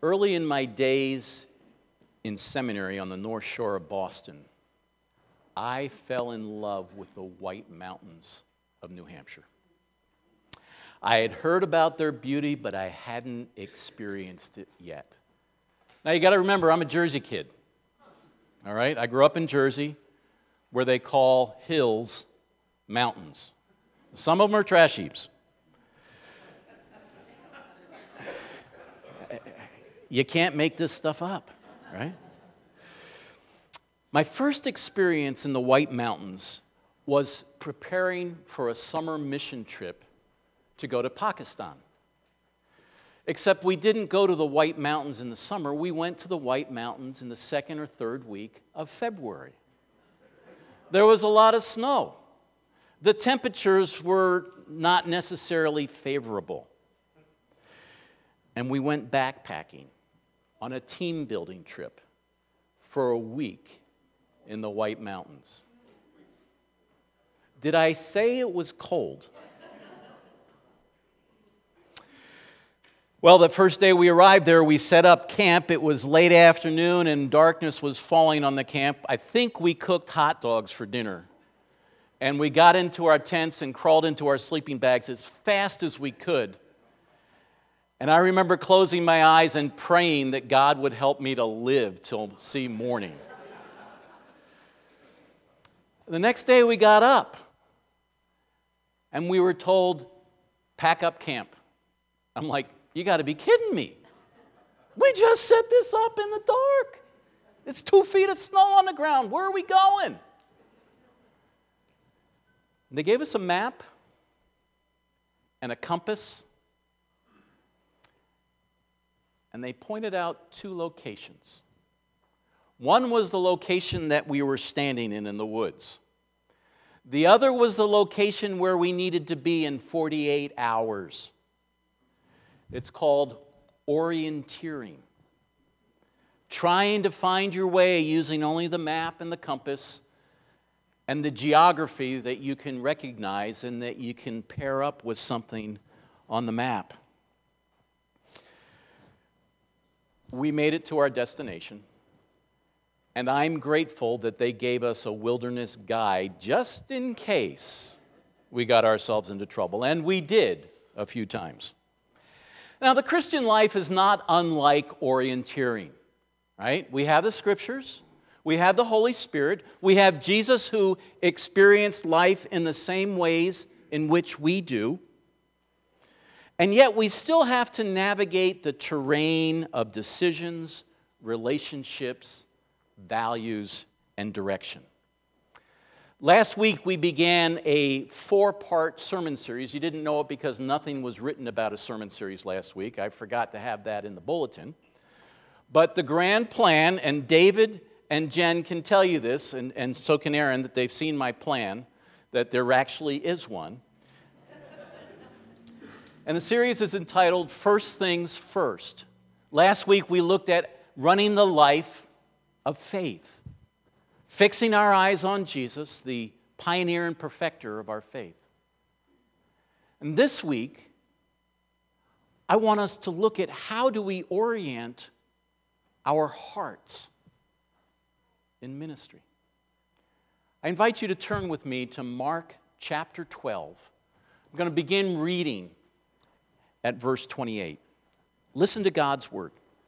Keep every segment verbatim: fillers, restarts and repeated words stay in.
Early in my days in seminary on the North Shore of Boston, I fell in love with the White Mountains of New Hampshire. I had heard about their beauty, but I hadn't experienced it yet. Now you got to remember, I'm a Jersey kid. All right? I grew up in Jersey, where they call hills mountains. Some of them are trash heaps. You can't make this stuff up, right? My first experience in the White Mountains was preparing for a summer mission trip to go to Pakistan. Except we didn't go to the White Mountains in the summer, we went to the White Mountains in the second or third week of February. There was a lot of snow. The temperatures were not necessarily favorable. And we went backpacking on a team building trip for a week in the White Mountains. Did I say it was cold? Well, the first day we arrived there, we set up camp. It was late afternoon and darkness was falling on the camp. I think we cooked hot dogs for dinner. And we got into our tents and crawled into our sleeping bags as fast as we could. And I remember closing my eyes and praying that God would help me to live till see morning. The next day we got up and we were told, pack up camp. I'm like, you got to be kidding me. We just set this up in the dark. It's two feet of snow on the ground. Where are we going? They gave us a map and a compass, and they pointed out two locations. One was the location that we were standing in in the woods. The other was the location where we needed to be in forty-eight hours. It's called orienteering. Trying to find your way using only the map and the compass and the geography that you can recognize and that you can pair up with something on the map. We made it to our destination, and I'm grateful that they gave us a wilderness guide just in case we got ourselves into trouble, and we did a few times. Now, the Christian life is not unlike orienteering, right? We have the Scriptures, we have the Holy Spirit, we have Jesus who experienced life in the same ways in which we do, and yet we still have to navigate the terrain of decisions, relationships, values, and direction. Last week, we began a four-part sermon series. You didn't know it because nothing was written about a sermon series last week. I forgot to have that in the bulletin. But the grand plan, and David and Jen can tell you this, and, and so can Aaron, that they've seen my plan, that there actually is one. And the series is entitled First Things First. Last week, we looked at running the life of faith. Fixing our eyes on Jesus, the pioneer and perfecter of our faith. And this week, I want us to look at how do we orient our hearts in ministry. I invite you to turn with me to Mark chapter twelve. I'm going to begin reading at verse twenty-eight. Listen to God's word.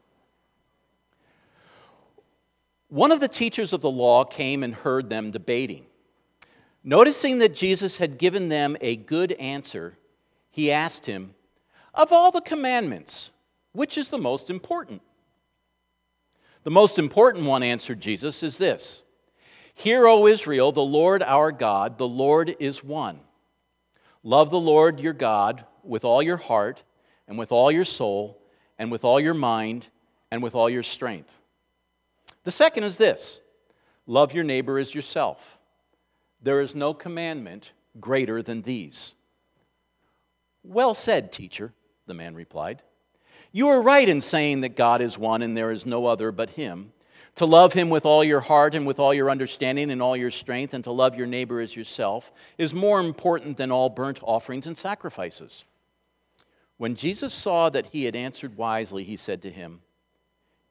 One of the teachers of the law came and heard them debating. Noticing that Jesus had given them a good answer, he asked him, "Of all the commandments, which is the most important?" "The most important one," answered Jesus, "is this. Hear, O Israel, the Lord our God, the Lord is one. Love the Lord your God with all your heart, and with all your soul, and with all your mind, and with all your strength. The second is this, love your neighbor as yourself. There is no commandment greater than these." "Well said, teacher," the man replied. "You are right in saying that God is one and there is no other but Him. To love Him with all your heart and with all your understanding and all your strength, and to love your neighbor as yourself, is more important than all burnt offerings and sacrifices." When Jesus saw that he had answered wisely, he said to him,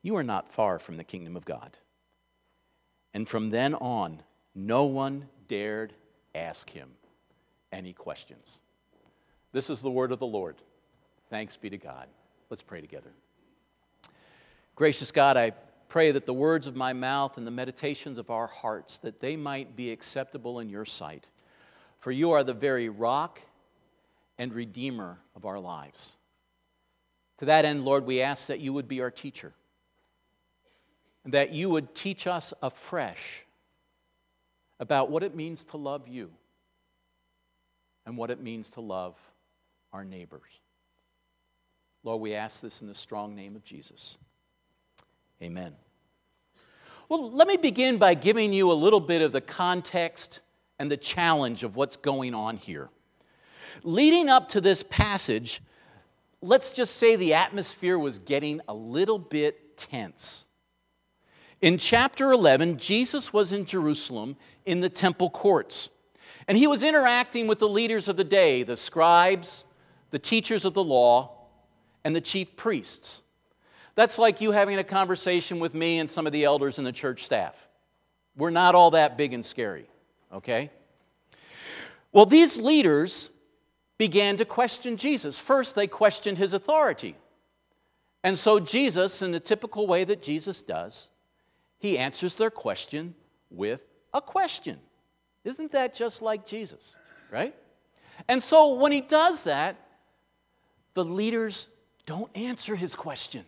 you are not far from the kingdom of God. And from then on, no one dared ask him any questions. This is the word of the Lord. Thanks be to God. Let's pray together. Gracious God, I pray that the words of my mouth and the meditations of our hearts, that they might be acceptable in your sight. For you are the very rock and redeemer of our lives. To that end, Lord, we ask that you would be our teacher, and that you would teach us afresh about what it means to love you and what it means to love our neighbors. Lord, we ask this in the strong name of Jesus. Amen. Well, let me begin by giving you a little bit of the context and the challenge of what's going on here. Leading up to this passage, let's just say the atmosphere was getting a little bit tense. In chapter eleven, Jesus was in Jerusalem in the temple courts, and he was interacting with the leaders of the day, the scribes, the teachers of the law, and the chief priests. That's like you having a conversation with me and some of the elders and the church staff. We're not all that big and scary, okay? Well, these leaders began to question Jesus. First, they questioned his authority. And so Jesus, in the typical way that Jesus does, he answers their question with a question. Isn't that just like Jesus, right? And so when he does that, the leaders don't answer his question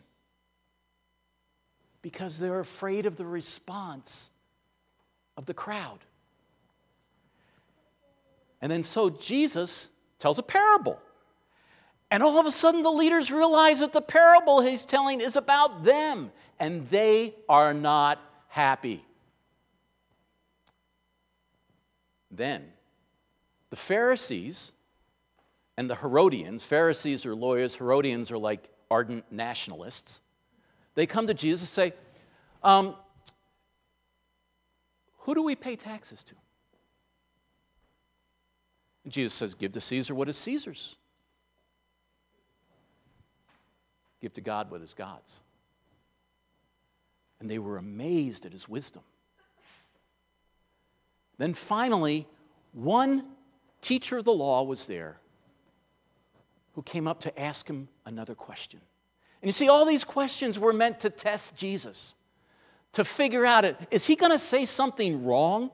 because they're afraid of the response of the crowd. And then so Jesus tells a parable. And all of a sudden the leaders realize that the parable he's telling is about them, and they are not happy. Then the Pharisees and the Herodians, Pharisees are lawyers, Herodians are like ardent nationalists, they come to Jesus and say, um, who do we pay taxes to? And Jesus says, give to Caesar what is Caesar's. Give to God what is God's. And they were amazed at his wisdom. Then finally, one teacher of the law was there who came up to ask him another question. And you see, all these questions were meant to test Jesus, to figure out, it, is he going to say something wrong?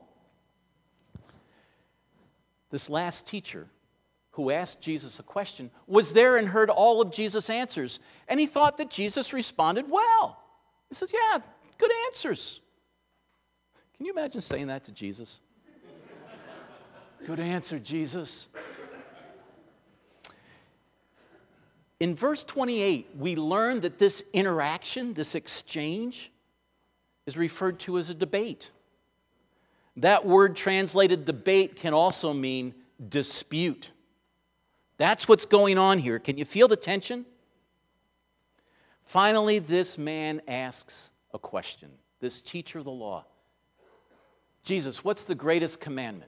This last teacher who asked Jesus a question was there and heard all of Jesus' answers. And he thought that Jesus responded well. He says, yeah, good answers. Can you imagine saying that to Jesus? Good answer, Jesus. In verse twenty-eight, we learn that this interaction, this exchange, is referred to as a debate. That word translated debate can also mean dispute. That's what's going on here. Can you feel the tension? Finally, this man asks a question, this teacher of the law. Jesus, what's the greatest commandment?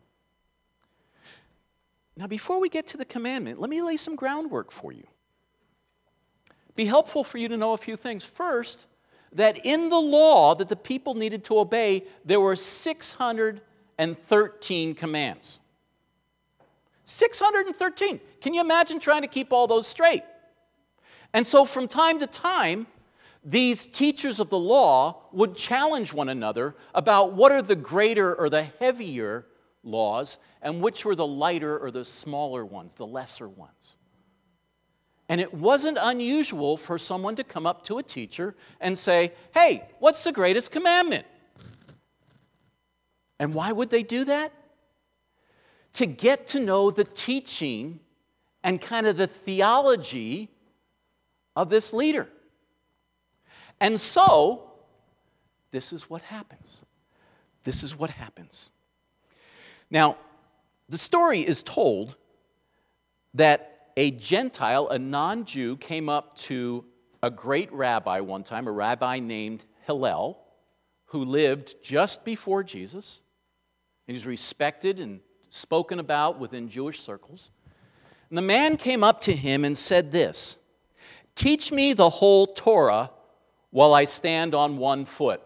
Now, before we get to the commandment, let me lay some groundwork for you. Be helpful for you to know a few things. First, that in the law that the people needed to obey, there were six hundred thirteen commands. six hundred thirteen. Can you imagine trying to keep all those straight? And so from time to time, these teachers of the law would challenge one another about what are the greater or the heavier laws and which were the lighter or the smaller ones, the lesser ones. And it wasn't unusual for someone to come up to a teacher and say, hey, what's the greatest commandment? And why would they do that? To get to know the teaching and kind of the theology of this leader. And so, this is what happens. This is what happens. Now, the story is told that a Gentile, a non-Jew, came up to a great rabbi one time, a rabbi named Hillel, who lived just before Jesus. He was respected and spoken about within Jewish circles. And the man came up to him and said this, teach me the whole Torah while I stand on one foot.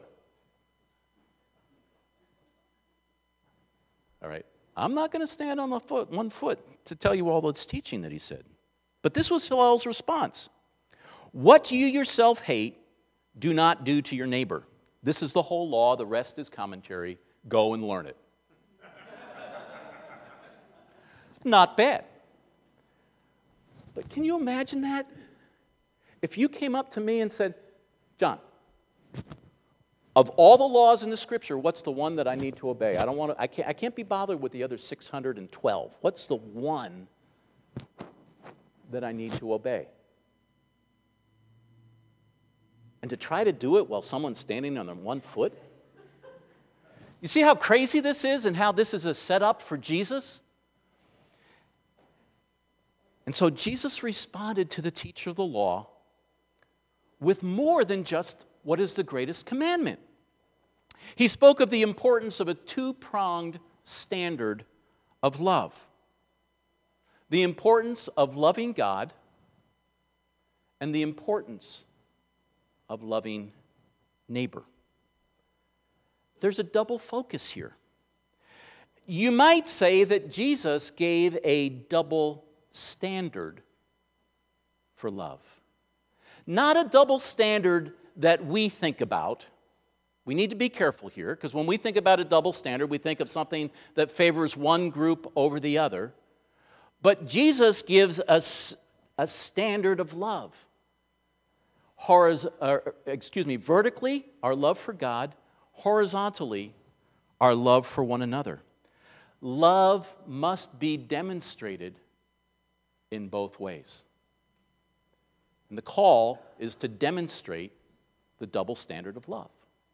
All right. I'm not going to stand on the foot, one foot to tell you all this teaching that he said. But this was Hillel's response. What you yourself hate, do not do to your neighbor. This is the whole law. The rest is commentary. Go and learn it. It's not bad. But can you imagine that? If you came up to me and said, John, of all the laws in the Scripture, what's the one that I need to obey? I don't want to. I can't. I can't be bothered with the other six hundred twelve. What's the one that I need to obey? And to try to do it while someone's standing on their one foot? You see how crazy this is and how this is a setup for Jesus? And so Jesus responded to the teacher of the law with more than just what is the greatest commandment. He spoke of the importance of a two-pronged standard of love. The importance of loving God and the importance of loving neighbor. There's a double focus here. You might say that Jesus gave a double standard for love. Not a double standard that we think about. We need to be careful here, because when we think about a double standard, we think of something that favors one group over the other. But Jesus gives us a standard of love. Horiz- uh, excuse me, vertically, our love for God. Horizontally, our love for one another. Love must be demonstrated in both ways. And the call is to demonstrate the double standard of love.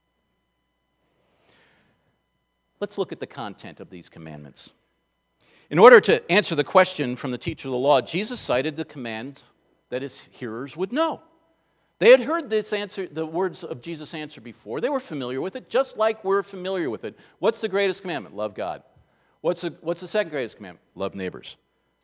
Let's look at the content of these commandments. In order to answer the question from the teacher of the law, Jesus cited the command that his hearers would know. They had heard this answer, the words of Jesus' answer before. They were familiar with it, just like we're familiar with it. What's the greatest commandment? Love God. What's the, what's the second greatest commandment? Love neighbors.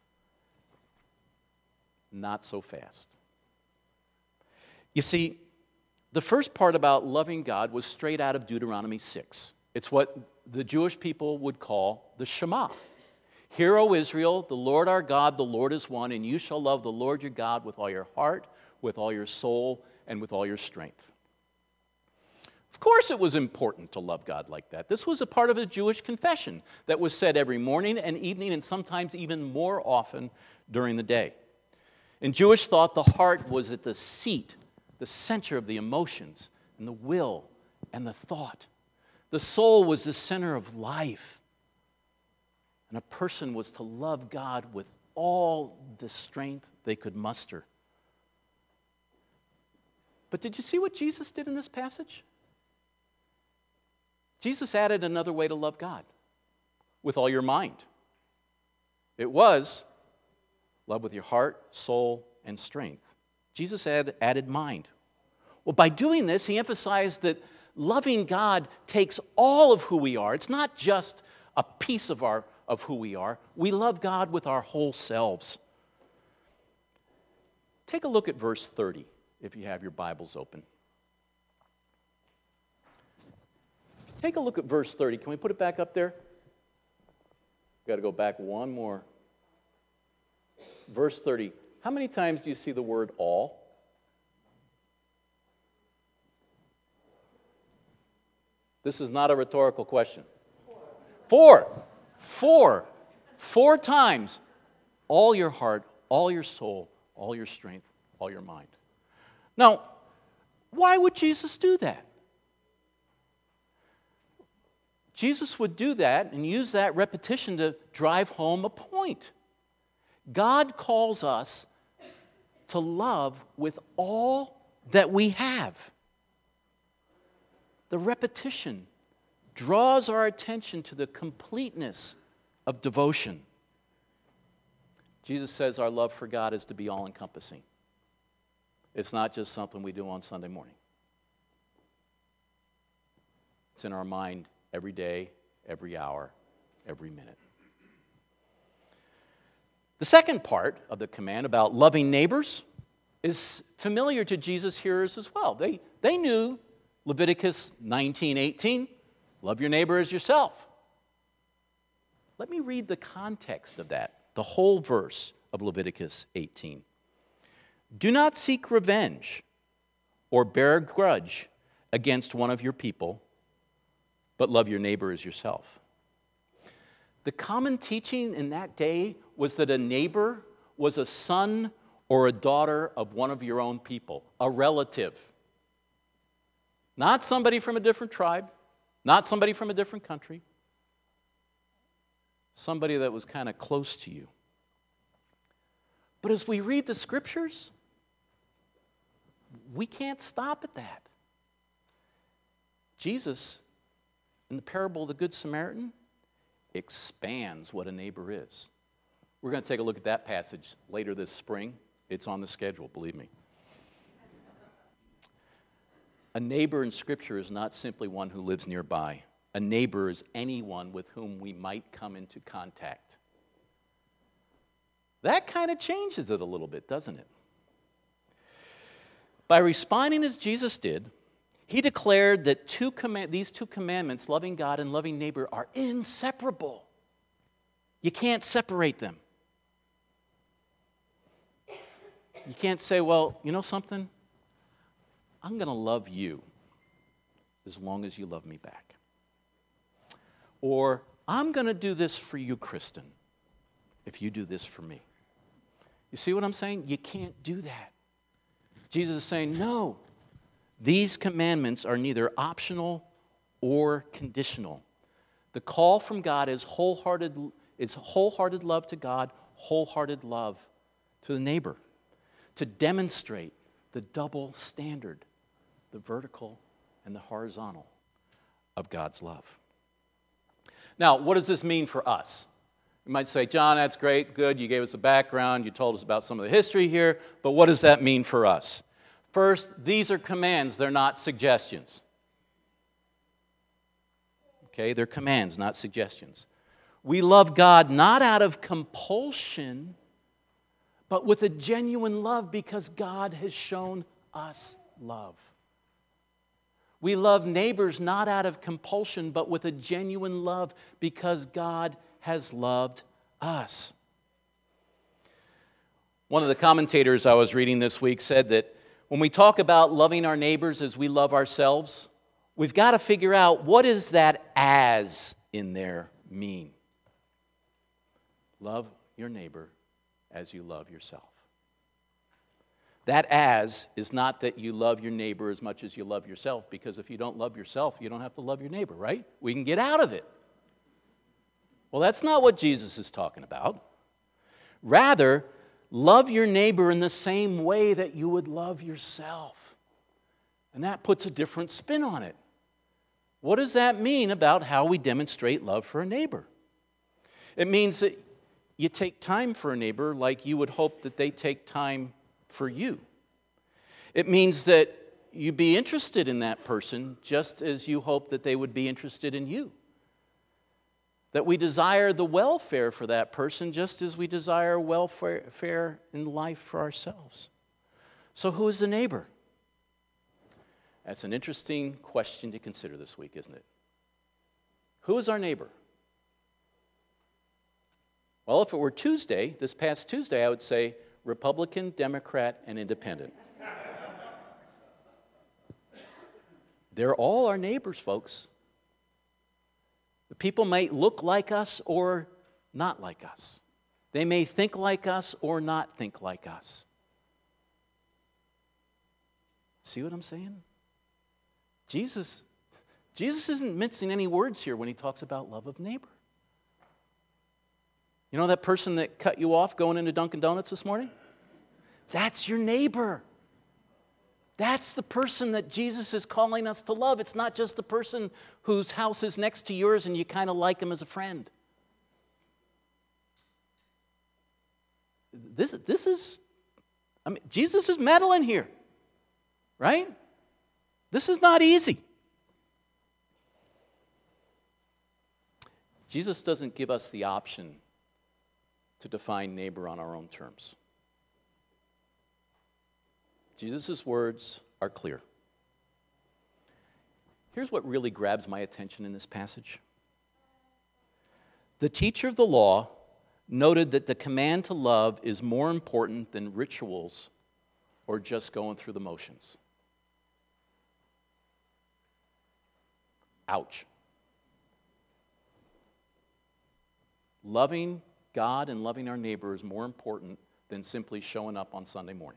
Not so fast. You see, the first part about loving God was straight out of Deuteronomy six. It's what the Jewish people would call the Shema. Hear, O Israel, the Lord our God, the Lord is one, and you shall love the Lord your God with all your heart, with all your soul, and with all your strength. Of course it was important to love God like that. This was a part of a Jewish confession that was said every morning and evening, and sometimes even more often during the day. In Jewish thought, the heart was at the seat, the center of the emotions and the will and the thought. The soul was the center of life. And a person was to love God with all the strength they could muster. But did you see what Jesus did in this passage? Jesus added another way to love God, with all your mind. It was love with your heart, soul, and strength. Jesus add, added mind. Well, by doing this, he emphasized that loving God takes all of who we are. It's not just a piece of our of who we are. We love God with our whole selves. Take a look at verse thirty, if you have your Bibles open. Take a look at verse thirty. Can we put it back up there? Got to go back one more. Verse thirty. How many times do you see the word all? This is not a rhetorical question. Four. Four. Four times. All your heart, all your soul, all your strength, all your mind. Now, why would Jesus do that? Jesus would do that and use that repetition to drive home a point. God calls us to love with all that we have. The repetition draws our attention to the completeness of devotion. Jesus says our love for God is to be all-encompassing. It's not just something we do on Sunday morning. It's in our mind every day, every hour, every minute. The second part of the command about loving neighbors is familiar to Jesus' hearers as well. They, they knew Leviticus nineteen eighteen, love your neighbor as yourself. Let me read the context of that, the whole verse of Leviticus eighteen. Do not seek revenge or bear a grudge against one of your people, but love your neighbor as yourself. The common teaching in that day was that a neighbor was a son or a daughter of one of your own people, a relative. Not somebody from a different tribe, not somebody from a different country, somebody that was kind of close to you. But as we read the scriptures, we can't stop at that. Jesus, in the parable of the Good Samaritan, expands what a neighbor is. We're going to take a look at that passage later this spring. It's on the schedule, believe me. A neighbor in Scripture is not simply one who lives nearby. A neighbor is anyone with whom we might come into contact. That kind of changes it a little bit, doesn't it? By responding as Jesus did, he declared that two command- these two commandments, loving God and loving neighbor, are inseparable. You can't separate them. You can't say, well, you know something? I'm going to love you as long as you love me back. Or, I'm going to do this for you, Kristen, if you do this for me. You see what I'm saying? You can't do that. Jesus is saying, no, these commandments are neither optional or conditional. The call from God is wholehearted, is wholehearted love to God, wholehearted love to the neighbor, to demonstrate the double standard, the vertical and the horizontal of God's love. Now, what does this mean for us? You might say, John, that's great, good, you gave us a background, you told us about some of the history here, but what does that mean for us? First, these are commands, they're not suggestions. Okay, they're commands, not suggestions. We love God not out of compulsion, but with a genuine love because God has shown us love. We love neighbors not out of compulsion, but with a genuine love because God has loved us. One of the commentators I was reading this week said that when we talk about loving our neighbors as we love ourselves, we've got to figure out what does that as in there mean. Love your neighbor as you love yourself. That as is not that you love your neighbor as much as you love yourself, because if you don't love yourself, you don't have to love your neighbor, right? We can get out of it. Well, that's not what Jesus is talking about. Rather, love your neighbor in the same way that you would love yourself. And that puts a different spin on it. What does that mean about how we demonstrate love for a neighbor? It means that you take time for a neighbor like you would hope that they take time for you. It means that you be interested in that person just as you hope that they would be interested in you. That we desire the welfare for that person just as we desire welfare in life for ourselves. So who is the neighbor? That's an interesting question to consider this week, isn't it? Who is our neighbor? Well, if it were Tuesday, this past Tuesday, I would say Republican, Democrat, and Independent. They're all our neighbors, folks. The people might look like us or not like us. They may think like us or not think like us. See what I'm saying? Jesus, Jesus isn't mincing any words here when he talks about love of neighbor. You know that person that cut you off going into Dunkin' Donuts this morning? That's your neighbor. That's the person that Jesus is calling us to love. It's not just the person whose house is next to yours and you kind of like him as a friend. This, this is, I mean, Jesus is meddling here, right? This is not easy. Jesus doesn't give us the option to define neighbor on our own terms. Jesus' words are clear. Here's what really grabs my attention in this passage. The teacher of the law noted that the command to love is more important than rituals or just going through the motions. Ouch. Loving God and loving our neighbor is more important than simply showing up on Sunday morning.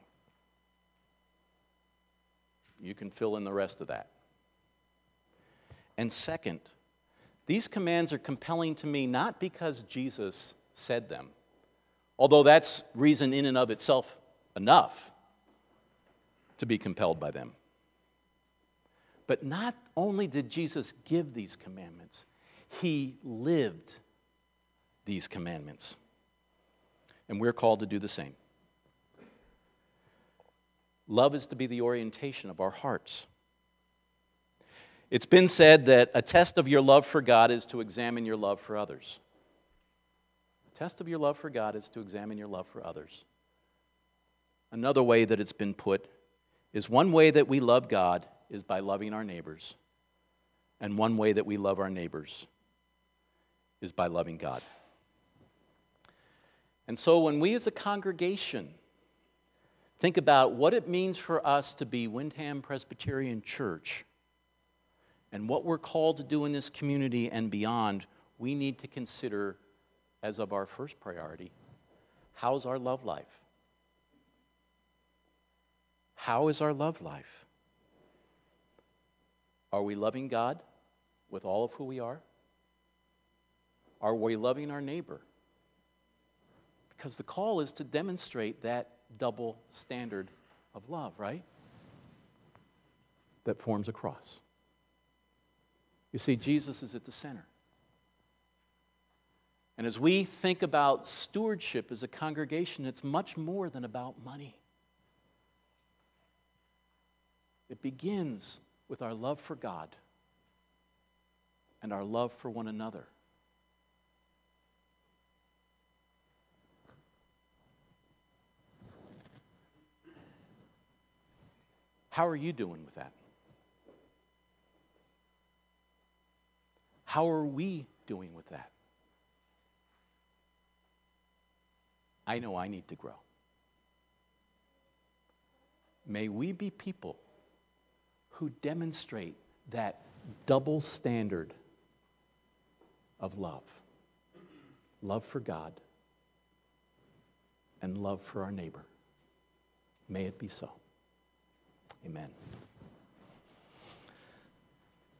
You can fill in the rest of that. And second, these commands are compelling to me not because Jesus said them, although that's reason in and of itself enough to be compelled by them. But not only did Jesus give these commandments, he lived these commandments. And we're called to do the same. Love is to be the orientation of our hearts. It's been said that a test of your love for God is to examine your love for others. A test of your love for God is to examine your love for others. Another way that it's been put is one way that we love God is by loving our neighbors. And one way that we love our neighbors is by loving God. And so when we as a congregation think about what it means for us to be Windham Presbyterian Church and what we're called to do in this community and beyond, we need to consider, as of our first priority, how's our love life? How is our love life? Are we loving God with all of who we are? Are we loving our neighbor? Because the call is to demonstrate that double standard of love, right? That forms a cross. You see, Jesus is at the center. And as we think about stewardship as a congregation, it's much more than about money. It begins with our love for God and our love for one another. How are you doing with that? How are we doing with that? I know I need to grow. May we be people who demonstrate that double standard of love. Love for God and love for our neighbor. May it be so. Amen.